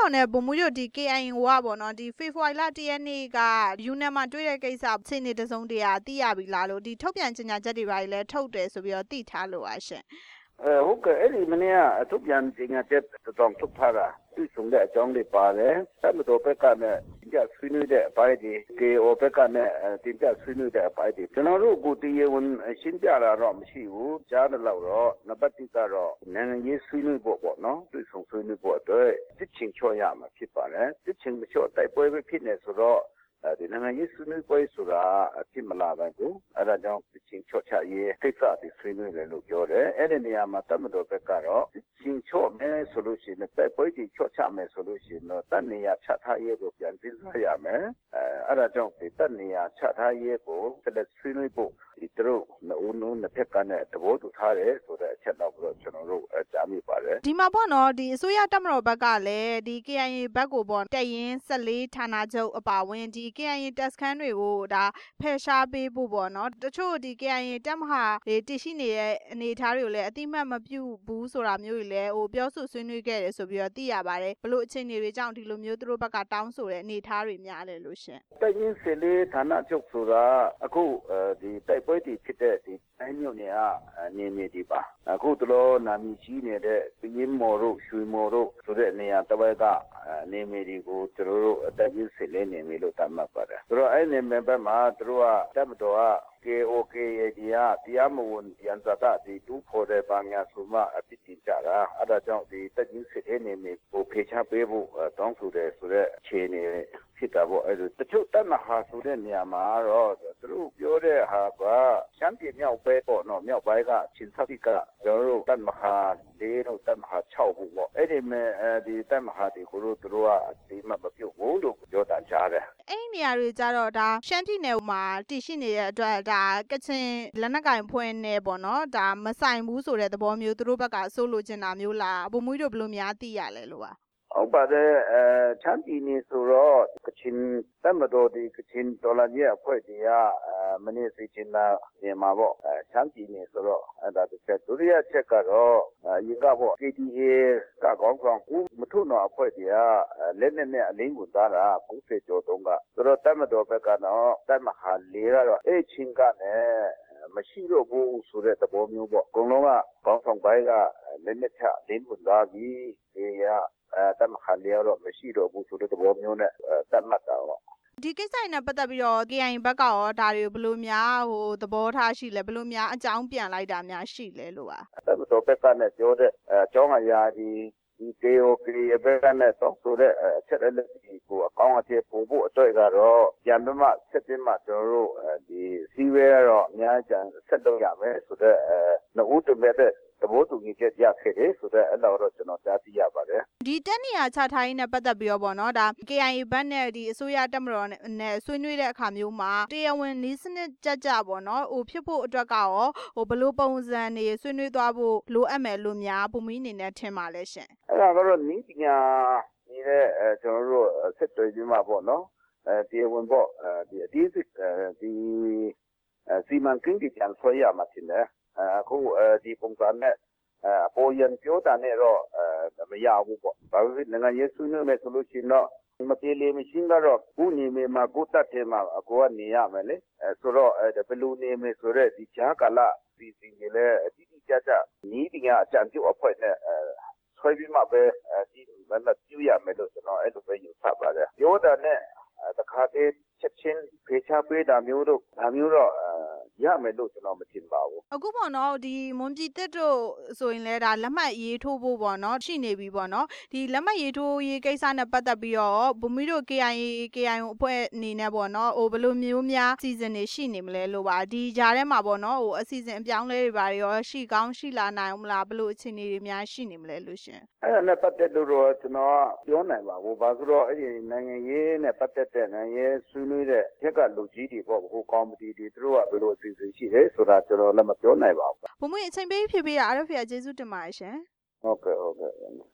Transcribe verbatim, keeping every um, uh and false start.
တော်နဲ့ဗိုလ်မှူးချုပ်ဒီ ကေအိုင်အေ ကပေါ့နော်ဒီဖေဖော်ဝါရီလတစ်ရက်နေ့ကယူနန်မှာတွေ့တဲ့ကိစ္စအခြေအနေတစုံတရာသိရပြီလားလို့ဒီထုတ်ပြန်ကြေညာချက်တွေပါလည်းထုတ်တယ်ဆိုပြီးတော့သိထားလို့ပါရှင်အဲဟုတ်ကဲ့အဲ့ဒီမနေ့ကထုတ်ပြန်ကြေညာချက်တောင်ထုတ်ထားတာသူ့ဆုံတဲ့အကြောင်းတွေပါတယ်အဲ့လိုတော့ဘက်ကနဲ့ကြဆွေးနွေးတဲ့အပိုင်းတွေ ကေ အို ဘက်ကနဲ့တင်ပြဆွေးနွေးတဲ့အပိုင်းတွေကျွန်တော်တို့ကိုတရားဝင်ရှင်းပြတာတော့မရှိဘူးကြားတယ်လို့တော့နံပါတ်တစ်ကတော့နိုင်ငံရေးဆွေးနွေးဖို့ပေါ့နော်သူ့ဆုံဆွေးနွေးဖို့အတွက်တစ်ချင်းချော့ရမှာဖြစ်ပါတယ်တစ်ချင်းမချော့တိုက်ပွဲပဲဖြစ်နေဆိုတော့ဒီနိုင်ငံရေးဆွေးနွေးပွဲဆိုတာအဖြစ်မလာပါဘူးအဲဒါကြောင့်ချင်းချော့ချရေးကိစ္စတွေဆွေးနွေးတယ်လို့ပြောတယ်အဲ့ဒီနေရာမှာတမတော်ဘက်ကတော့ချင်းချော့မယ်ဆိုလို့ရှိရင်တိုက်ပွဲကြီးချော့ချမယ်ဆိုလို့ရှိရင်တော့တနေရာချထားရေးကိုပြန်စဉ်းစားရမယ်အဲအဲဒါကြောင့်ဒီတနေရာချထားရေးကိုဆက်ဆွေးနွေးဖို့ဒီတို့နိုးနိုးနှစ်ဖက်ကနဲ့တဘောတူထားတယ်ဆိုတဲ့အချက်တော့ကျွန်တော်တို့ကြားမိပါတယ်ဒီမှာပေါ့နော်ဒီအစိုးရတပ်မတော်ဘက်ကလည်းဒီ ကေ အိုင် အေ ဘက်ကိုပေါ့တက်ရင်၁၄ဌာနချုပ်အပါဝင်ဒီ ကေ အိုင် အေ တပ်စခန်းတွေကိုဒါဖယ်ရှားပေးဖို့ပေါ့နော်တချို့ဒီ ကေ အိုင် အေ တပ်မဟာတွေတည်ရှိနေတဲ့အနေအထားတွေကိုလည်းအတိမတ်မပြုဘူးဆိုတာမျိုးတွေလည်းဟိုပြောဆိုဆွေးနွေးခဲ့တယ်ဆိုပြီးတော့သိရပါတယ်ဘလို့အခြေအနေတွေကြောင့်ဒီလိုမျိုးသူတို့ဘက်ကတောင်းဆိုတဲ့အနေအထားတွေများတယ်လို့ရှင်တက်ရင်၁၄ဌာနချုပ်ဆိုတာအခုဒီတိုက်ပွဲတွေဖြစ်တဲ့ဒီတိုင်းမြို့နယ်ကနေမြေဒီပါအခုတို့နာမည်ကြီးနေတဲ့ပြင်းမော်တို့ရွှေမော်တို့ဆိုတဲ့နေရာတစ်ဝက်ကနေမြေတွေကိုကျွန်တော်တို့တက်ရင်၁၄နေမြေလို့သတ်မှတ်ပါတယ်ဆိုတော့အဲ့ဒီနေဘက်မှာတို့ကတပ်မတော်က ကေ အို ကေ အေ ဒီကတရားမဝင်ပြန်စတာဒီတူဖို့တဲ့ဘာညာဆိုမှအဖြစ်တင်ကြတာအဲဒါကြောင့်ဒီတက်ရင်၁၄နေမြေကိုဖေချပေးဖို့တောင်းဆိုတယ်ဆိုတဲ့အခြေအနေဖြစ်တာပေါ့အဲ့ဒါတချို့တမဟာဆိုတဲ့နေရာမှာတော့သူတို့ပြောတဲ့ဟာကရှမ်းပြည်မြောက်ပဲပေါ့နော်မြောက်ပိုင်းကချင်းသတိကကျွန်တော်တို့တမဟာလေးတို့တမဟာ၆ဘူးပေါ့အဲ့ဒီမဲ့ဒီတမဟာဒီကိုတို့သူတို့ကဒီမှမပြုတ်ဘူးလို့ပြောတာကြားတယ်အဲ့ဒီနေရာတွေကြတော့ဒါရှမ်းပြည်နယ်မှာတည်ရှိနေတဲ့အတွက်ဒါကချင်လက်နက်ကင်ဖွဲ့နေပေါ့နော်ဒါမဆိုင်ဘူးဆိုတဲ့သဘောမျိုးသူတို့ဘက်ကဆိုလိုချင်တာမျိုးလားဗိုလ်မှူးတို့ဘယ်လိုများသိရလဲလို့ပါဟုတ်ပါတယ်အဲချမ်းပြည်နယ်ဆိုတော့ကချင်တမတော်ဒီကချင်ဒေါ်လာကြီးအဖွဲ့ကြီးကမနေ့စီချင်လာနေမှာပေါ့အဲချမ်းပြည်နယ်ဆိုတော့အဲဒါတစ်ချက်ဒုတိယချက်ကတော့ရင်ကပေါ့ ကေ တီ အေ ကကောင်းဆောင်ဦးမထုနော်အဖွဲ့ကြီးကလက်နဲ့နဲ့အလင်းကိုသားတာ၉၀ကျော်တုံးကဆိုတော့တမတော်ဘက်ကတော့တမဟာလေးကတော့အဲချင်းကနဲ့မရှိတော့ဘူးဆိုတဲ့သဘောမျိုးပေါ့အကုန်လုံးကကောင်းဆောင်ပိုင်းကလက်နဲ့ချအလင်းကိုသားပြီးအေးရအဲတမခါလျောတော့မရှိတော့ဘူးဆိုတဲ့သဘောမျိုးနဲ့တတ်မှတ်တာပေါ့ဒီကိစ္စနဲ့ပတ်သက်ပြီးတော့ ကေ အိုင် အေ ဘက်ကရောဒါတွေဘယ်လိုများဟိုသဘောထားရှိလဲဘယ်လိုများအကြောင်းပြန်လိုက်တာများရှိလဲလို့ပါအဲ့တော့ဘက်ကနဲ့ပြောတဲ့အကြောင်းအရာဒီဒီ ကေ အို ကေ အေ ဘက်ကနဲ့တော့ဆိုတဲ့အချက်အလက်ကိုအကောင့်အထည်ပို့ဖို့အတွက်ကတော့ပြန်ပြီးမှဆက်ပြီးမှကျွန်တော်တို့ဒီစီးဝဲကတော့အများကြီးဆက်လုပ်ရမယ်ဆိုတော့အဲနှစ်ဦးတမဲ့တဲ့သဘောတူညီချက်ရခဲ့တယ်ဆိုတော့အဲ့လိုတော့ကျွန်တော်ကြားသိရပါတယ်ဒီတက်နေရချထားရင်းနဲ့ပတ်သက်ပြီးတော့ပေါ့နော်ဒါ ကေ အိုင် အေ ဘက်နဲ့ဒီအစိုးရတပ်မတော်နဲ့ဆွေးနွေးတဲ့အခါမျိုးမှာတရားဝင်နည်းစနစ်ကြကြပေါ့နော်ဟိုဖြစ်ဖို့အတွက်ကရောဟိုဘလို့ပုံစံနေဆွေးနွေးသွားဖို့လိုအပ်မယ်လို့များဗိုလ်မှူးအနေနဲ့ထင်ပါလဲရှင်အဲ့ဒါကတော့နည်းပညာနေတဲ့အဲကျွန်တော်တို့ဆက်တွေ့ပြီးမှပေါ့နော်အဲတရားဝင်ပေါ့ဒီအသေးစိတ်ဒီစီမံကိန်းတွေပြန်ဆွဲရမှာတင်တယ်အခုဒီပုံစံနဲ့အပေါ်ရန်ပြောတာနဲ့တော့မရဘူးပေါ့ဘာလို့လဲငါရေးဆွေးနွေးမယ်ဆိုလို့ရှိရင်တော့မပြေလေမရှင်းတော့ခုနေမေမှာကိုတတ်တယ်မှာအကိုကနေရမယ်လေဆိုတော့ဘယ်လိုနေမယ်ဆိုတော့ဒီချာကလာဒီစီနေလေအတိအကျကျနီးပညာအကြံပြုအဖွဲ့နဲ့ဆွဲပြီးမှပဲဒီမနက်ပြရမယ်လို့ကျွန်တော်အဲ့လိုပဲယူဆပါတယ်ပြောတာနဲ့တခါတည်းချက်ချင်းဖေချပေးတာမျိုးတို့ဒါမျိုးတော့ရမယ်လို့ကျွန်တော်မထင်ပါဘူးအခုပေါ့နော်ဒီမွန်ပြည်တက်တို့ဆိုရင်လဲဒါလက်မှတ်ရေးထိုးဖို့ပေါ့နော်ရှိနေပြီပေါ့နော်ဒီလက်မှတ်ရေးထိုးရေးကိစ္စနဲ့ပတ်သက်ပြီးတော့ဗိုလ်မှူးတို့ ကေ အိုင် အေ ကေ အိုင် အို အဖွဲ့အနေနဲ့ပေါ့နော်ဟိုဘယ်လိုမျိုးများစီစဉ်နေရှိနေမလဲလို့ပါဒီကြားထဲမှာပေါ့နော်ဟိုအစီအစဉ်အပြောင်းလဲတွေပါရောရှိကောင်းရှိလာနိုင်မလားဘယ်လိုအခြေအနေတွေများရှိနေမလဲလို့ရှင်အဲ့ဒါနဲ့ပတ်သက်လို့တော့ကျွန်တော်ပြောနိုင်ပါဘူးဘာလို့တော့အဲ့ဒီနိုင်ငံရေးနဲ့ပတ်သက်တဲ့နိုင်ငံရေးဆွေးနွေးတဲ့ချက်ကလူကြီးတွေပေါ့ဟိုကော်မတီတွေသူတို့ကဘယ်လိုအစီအစဉ်ရှိတယ်ဆိုတာကျွန်တော်လည်းမပြောနိုင်ပါဘူးဘုံမွေအချိန်ပေးဖြည့်ပေးတာအားရဖျာကျေးဇူးတင်ပါတယ်ရှင်ဟုတ်ကဲ့ဟုတ်ကဲ့